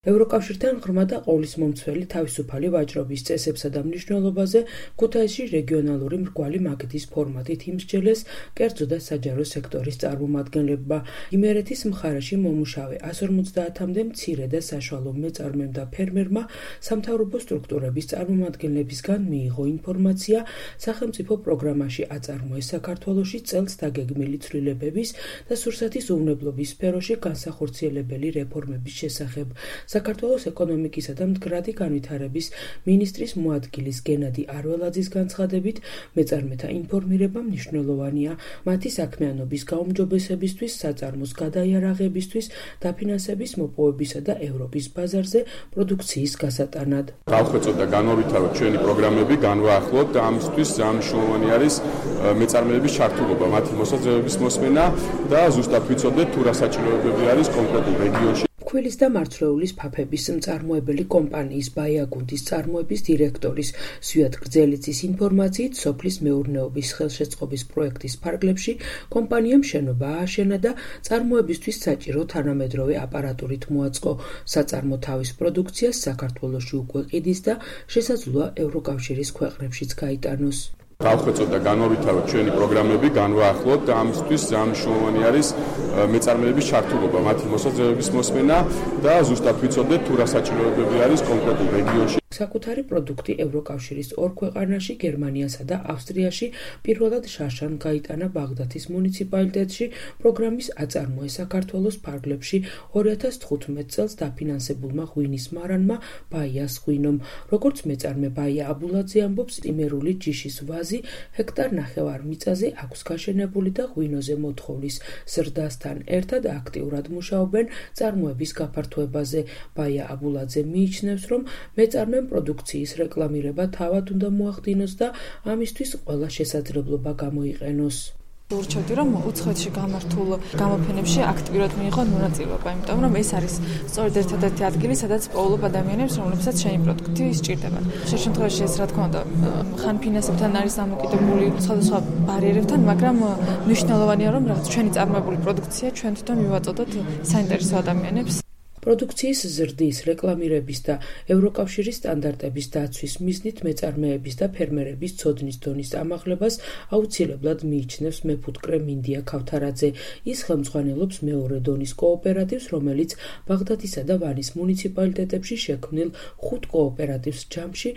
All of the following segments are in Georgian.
ევროკავშირთან ღრმა და ყოვლისმომცველი თავისუფალი ვაჭრობის წესებსა და მნიშვნელობაზე ქუთაისში რეგიონალური მრგვალი მაგიდის ფორმატით იმსჯელეს კერძო და საჯარო სექტორის წარმომადგენლებმა. იმერეთის მხარეში მომუშავე 150-მდე მცირე და საშუალო მეწარმემ და ფერმერმა სამთავრობო სტრუქტურების წარმომადგენლებისგან მიიღო ინფორმაცია სახელმწიფო პროგრამაში აწარმოეს საქართველოში წელს დაგეგმილი ცვლილებების და სურსათის უვნებლობის სფეროში განსახორციელებელი რეფორმების შესახებ. საქართველოს ეკონომიკისა და მდგრადი განვითარების მინისტრის მოადგილის გენადი არველაძის განცხადებით, მეწარმეთა ინფორმირება მნიშვნელოვანია მათი საქმიანობის გაუმჯობესებისთვის, საწარმოს გადაიარაღებისთვის, დაფინანსების მოპოვებისა და ევროპის ბაზარზე პროდუქციის გასატანად. დავხვეწოთ და განვავითაროთ ჩვენი პროგრამები, განვაახლოთ და ამისთვის მნიშვნელოვანი არის მეწარმეების ჩართულობა, მათი მოსაძებების მოსმენა და ზუსტად ვიცოდეთ თუ რა საჭიროებები არის კონკრეტულ რეგიონში. ქვილის და მარცვლეულის ფაფების მწარმოებელი კომპანიის ბაიაგუნდის წარმოების დირექტორის ზვიად გრძელიძის ინფორმაციით, სოფლის მეურნეობის ხელშეწყობის პროექტის ფარგლებში კომპანიამ შენობა ააშენა და წარმოებისთვის საჭირო თანამედროვე აპარატურით მოაწყო. საწარმო თავის პროდუქციას საქართველოში უკვე ყიდის და შესაძლოა ევროკავშირის ქვეყნებშიც გაიტანოს. დავხვეწოთ და განვავითაროთ ჩვენი პროგრამები, განვაახლოთ და ამისთვის მნიშვნელოვანი არის მეწარმეების ჩართულობა, მათი მოსაძებების მოსმენა და ზუსტად ვიცოდეთ თუ რა საჭიროებები არის კონკრეტულ რეგიონში. საკუთარი პროდუქტი ევროკავშირის ორ ქვეყანაში, გერმანიასა და ავსტრიაში პირველად შარშან გაიტანა ბაღდათის მუნიციპალიტეტში პროგრამის აწარმოე საქართველოს ფარგლებში 2015 წელს დაფინანსებულმა ღვინის მარანმა ბაიას ღვინომ. როგორც მეწარმე ბაია აბულაძე ამბობს, იმერული ჯიშის ვაზი ჰექტარ ნახევარ მიწაზე აქვს გაშენებული და ღვინოზე მოთხოვნის ზრდასთან ერთად აქტიურად მუშაობენ წარმოების გაფართოებაზე. ბაია აბულაძე მიიჩნევს, რომ მეწარმემ პროდუქციის რეკლამირება თავად უნდა მოახდინოს და ამისთვის ყველა შესაძლებლობა გამოიყენოს. ურჩევდი, რომ უცხოეთში გამართულ გამოფენებში აქტიურად მიიღო მონაწილეობა, იმიტომ რომ ეს არის სწორედ ერთადერთი ადგილი, სადაც პოულობ ადამიანებს, რომლებსაც შენი პროდუქტი სჭირდება. ხშირ შემთხვევაში ეს, რა თქმა უნდა, ხან ფინანსებთან არის დამოკიდებული სხვადასხვა ბარიერებთან, მაგრამ მნიშვნელოვანია, რომ რაღაც ჩვენი წარმოებული პროდუქცია ჩვენ თვითონ მივაწოდოთ საინტერესო ადამიანებს. პროდუქციის ზრდის, რეკლამირების და ევროკავშირის სტანდარტების დაცვის მიზნით მეწარმეების და ფერმერების ცოდნის დონის ამაღლებას აუცილებლად მიიჩნევს მეფუტკრე მინდია ქავთარაძე. ის ხელმძღვანელობს მეორე დონის კოოპერატივს, რომელიც ბაღდათისა და ვანის მუნიციპალიტეტებში შექმნილ 5 კოოპერატივს ჯამში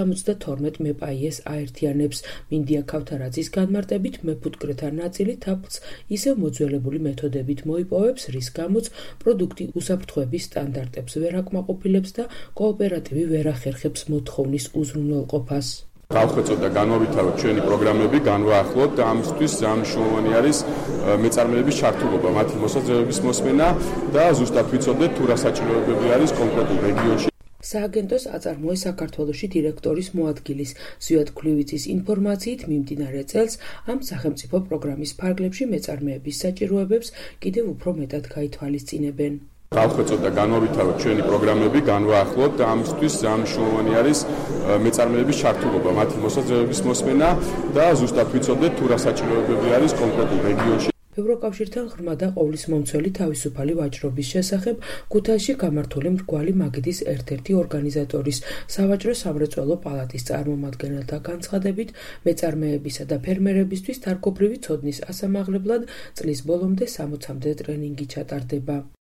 72 მეპაიეს აერთიანებს. მინდია ქავთარაძის განმარტებით, მეფუტკრეთა ნაწილი თაფლს ისევ მოძველებული მეთოდებით მოიპოვებს, რის გამოც პროდუქტი უსაფრთხოების სტანდარტებს ვერ აკმაყოფილებს და კოოპერატივი ვერ ახერხებს მოთხოვნის უზრუნველყოფას. დავხვეწოთ და განვავითაროთ ჩვენი პროგრამები, განვაახლოთ და ამისთვის მნიშვნელოვანი არის მეწარმეების ჩართულობა, მათი მოსაძებების მოსმენა და ზუსტად ვიცოდეთ თუ რა საჭიროებები არის კონკრეტულ რეგიონში. სააგენტოს აწარმოე საქართველოში დირექტორის მოადგილის ზვიად გძლივიცის ინფორმაციით, მიმდინარე წელს ამ სახელმწიფო პროგრამის ფარგლებში მეწარმეების საჭიროებებს კიდევ უფრო მეტად გაითვალისწინებენ. დავხვეწოთ და განვავითაროთ ჩვენი პროგრამები, განვაახლოთ და ამისთვის მნიშვნელოვანი არის მეწარმეების ჩართულობა, მათი მოსაძებების მოსმენა და ზუსტად ვიცოდეთ თუ რა საჭიროებები არის კონკრეტულ რეგიონში. ევროკავშირთან ღრმა და ყოვლისმომცველი თავისუფალი ვაჭრობის შესახებ ქუთაისში გამართული მრგვალი მაგიდის ერთ-ერთი ორგანიზატორის სავაჭრო სამრეწველო პალატის წარმომადგენელთა განცხადებით, მეწარმეებისა და ფერმერებისთვის თარგობრივი ცოდნის ასამაღლებლად წლის ბოლომდე 60-მდე ტრენინგი ჩატარდება.